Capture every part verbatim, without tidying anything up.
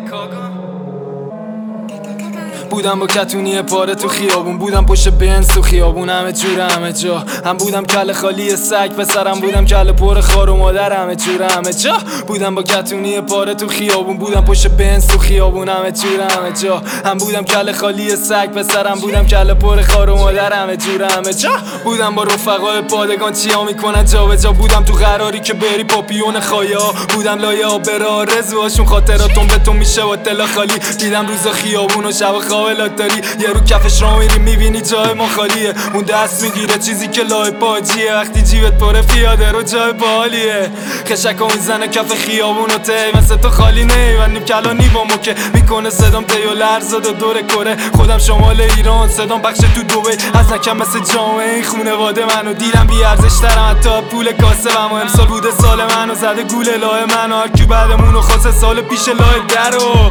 بودم با کتونی پاره تو خیابون، بودم پشت بنز تو خیابون، همه جوره همه جا. هم بودم کله خالی سگ پسرم، بودم کله پر خار و مادر، همه جوره همه جا. بودم با کتونی پاره تو خیابون، بودم پشت بنز تو خیابون، همه جوره همه جا. هم بودم کله خالی سگ پسرم، بودم کله پر خار و مادر، همه جوره همه جا. بودم با رفقای پادگان چیا میکنن جا به جا، بودم تو قراری که بری پاپیون خایا، بودم لایه آبرا رزوهاشون خاطراتون به تو میشه و دل خالی. دیدم روزا خیابون و شب خواب لاتاری، یه رو کفش را میری میبینی جای ما خالیه، اون دست میگیره چیزی که لای پاجیه، وقتی جیبت پره پیاده رو جای بالیه. خشک ها میزنه کف خیابون و تی مثل تو خالی نیوندیم کلانی با مکه، میکنه صدام تیو لرزاد و دور کره، خودم شمال ایران صدام بخش تو دوبی، از نکم مثل جامعه این خونواده منو دیدم بی ارزش ترم حتی پول کاسه، اما امسال بوده سال منو زده گوله لای منو، هر کی بعدمونو خواسته سال پیش لای درو.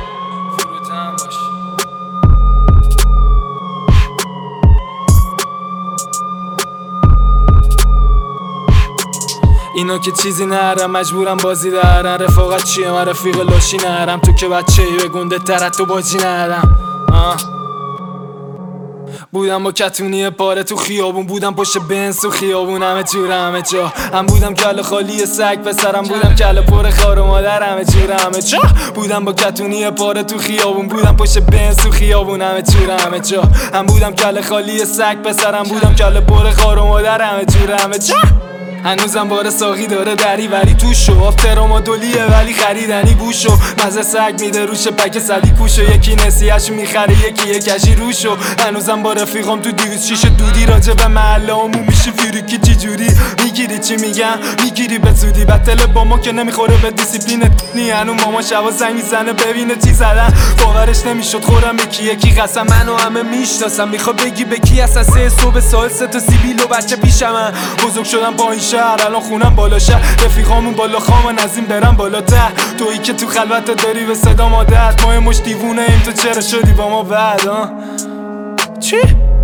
اینا که چیزی نرم مجبورم بازی دارن، رفاقت چیه من رفیق لاشی نرم، تو که بچه ای به گنده تر تو بازی نرم. بودم با کتونی پاره تو خیابون، بودم پشت بنز تو خیابون، همه جوره همه جا. هم بودم کله خالی سگ پسرم، بودم کله پر خار و مادر، همه جوره همه جا. بودم با کتونی پاره تو خیابون، بودم پشت بنز تو خیابون، همه جوره همه جا. هم بودم کله خالی سگ پسرم، بودم کله پر خار و مادر، همه جوره همه جا. هنوزم بار ساقی داره دری وری توشو، آفترام دولیه ولی خریدنی بوشو، مزه سگ میده روش پک صدی کوشو، یکی نسیهشو میخره یکی یکشی روشو. هنوزم با رفیقام تو دیویز شیشه دودی، راجع به محله همون میشی فیریکی چی جوری میگیری چی میگم میگیری به زودی، بطل با ما که نمیخوره به دیسیپلین نی، هنو ماما شبا زنگ میزنه ببینه چی زدن، باورش نمیشد خورم یکی یکی قسم، منو همه میشناسم، میخواد بگی به کی هستن، سه صبح سال سه تا سیبیل و بچه پیشمن، بزرگ شدم با این شهر الان خونم بالا شهر، رفیقامون بالا خامن از این برم بالاتر، تویی که تو خلوت داری به صدا مادر، ما مش دیوونه ایم تو چرا شدی با ما بعد چی؟